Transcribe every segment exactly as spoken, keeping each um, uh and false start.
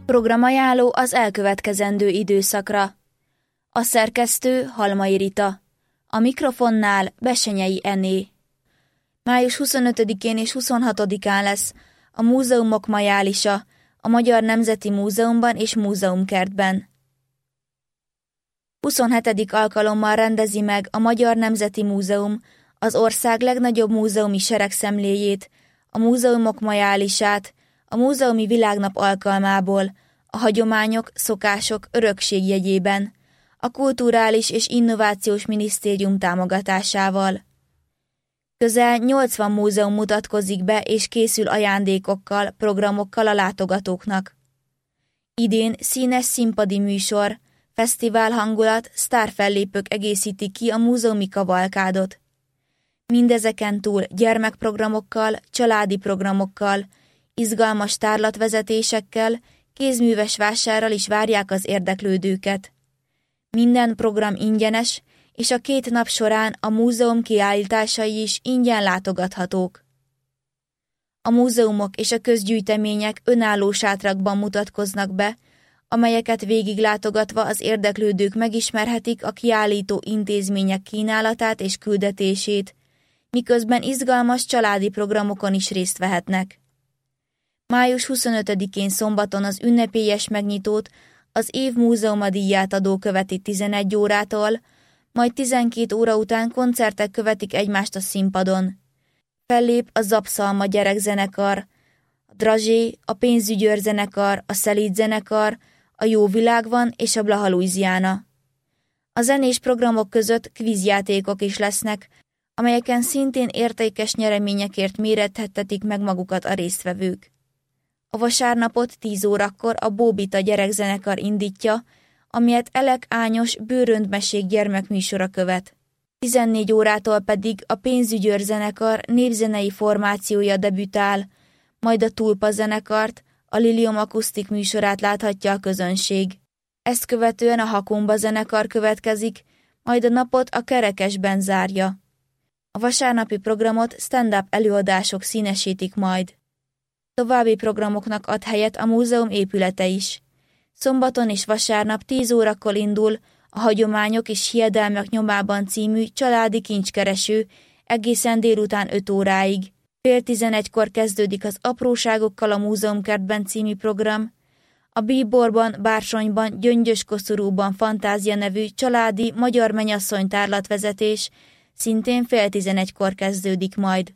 Programajánló az elkövetkezendő időszakra. A szerkesztő Halmai Rita. A mikrofonnál Bessenyei Ené. május huszonötödikén és huszonhatodikán lesz a Múzeumok Majálisa a Magyar Nemzeti Múzeumban és Múzeumkertben. huszonhetedik alkalommal rendezi meg a Magyar Nemzeti Múzeum az ország legnagyobb múzeumi seregszemléjét, a Múzeumok Majálisát, a Múzeumi Világnap alkalmából, a hagyományok, szokások, örökség jegyében, a Kulturális és Innovációs Minisztérium támogatásával. Közel nyolcvan múzeum mutatkozik be és készül ajándékokkal, programokkal a látogatóknak. Idén színes színpadi műsor, fesztivál hangulat, sztárfellépők egészítik ki a múzeumi kavalkádot. Mindezeken túl gyermekprogramokkal, családi programokkal, izgalmas tárlatvezetésekkel, kézműves vásárral is várják az érdeklődőket. Minden program ingyenes, és a két nap során a múzeum kiállításai is ingyen látogathatók. A múzeumok és a közgyűjtemények önálló sátrakban mutatkoznak be, amelyeket végiglátogatva az érdeklődők megismerhetik a kiállító intézmények kínálatát és küldetését, miközben izgalmas családi programokon is részt vehetnek. május huszonötödikén szombaton az ünnepélyes megnyitót az év múzeuma díját adó követi tizenegy órától, majd tizenkét óra után koncertek követik egymást a színpadon. Fellép a Zapszalma gyerekzenekar, a Drazsé, a Pénzügyőr zenekar, a Szelíd zenekar, a Jó világ van és a Blaha Louisiana. A zenés programok között kvízjátékok is lesznek, amelyeken szintén értékes nyereményekért mérethettetik meg magukat a résztvevők. A vasárnapot tíz órakor a Bóbita gyerekzenekar indítja, amilyet Elek Ányos bőröntmesék gyermekműsora követ. tizennégy órától pedig a Pénzügyőr zenekar népzenei formációja debütál, majd a Tulpa zenekart, a Lilium akusztik műsorát láthatja a közönség. Ezt követően a Hakumba zenekar következik, majd a napot a Kerekesben zárja. A vasárnapi programot stand-up előadások színesítik majd. További programoknak ad helyet a múzeum épülete is. Szombaton és vasárnap tíz órakor indul a Hagyományok és hiedelmek nyomában című családi kincskereső egészen délután öt óráig. Fél tizenegykor kezdődik az Apróságokkal a Múzeumkertben című program. A Bíborban, Bársonyban, Gyöngyös Koszorúban Fantázia nevű családi magyar mennyasszony tárlatvezetés szintén fél tizenegykor kezdődik majd.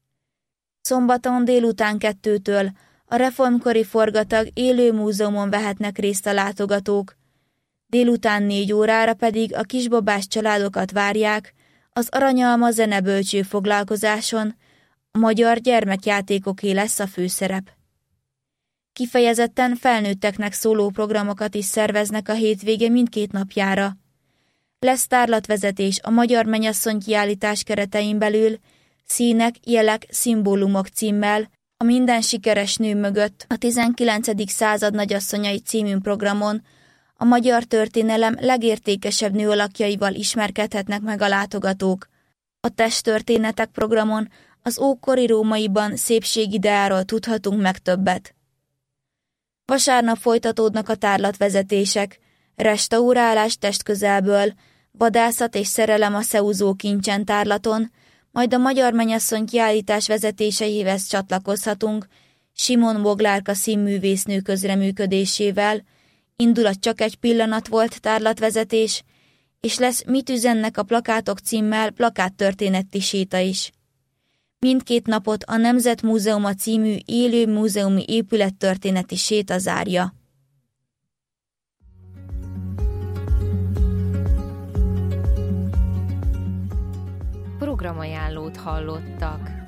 Szombaton délután kettőtől a reformkori forgatag élő múzeumon vehetnek részt a látogatók, délután négy órára pedig a kisbabás családokat várják az Aranyalma zenebölcső foglalkozáson, a magyar gyermekjátékoké lesz a főszerep. Kifejezetten felnőtteknek szóló programokat is szerveznek a hétvége mindkét napjára. Lesz tárlatvezetés a Magyar Mennyasszony kiállítás keretein belül, Színek, jelek, szimbólumok címmel, a Minden sikeres nő mögött a tizenkilencedik század nagyasszonyai című programon a magyar történelem legértékesebb nőalakjaival ismerkedhetnek meg a látogatók. A Testtörténetek programon az ókori rómaiban szépségideáról tudhatunk meg többet. Vasárnap folytatódnak a tárlatvezetések, restaurálás testközelből, vadászat és szerelem a Szeúzó kincsen tárlaton, majd a Magyar Mennyasszony kiállítás vezetéseihez csatlakozhatunk Simon Boglárka színművésznő közreműködésével, indul a Csak egy pillanat volt tárlatvezetés, és lesz Mit üzennek a plakátok címmel plakáttörténeti séta is. Mindkét napot a Nemzetmúzeuma című élő múzeumi épülettörténeti séta zárja. Programajánlót hallottak.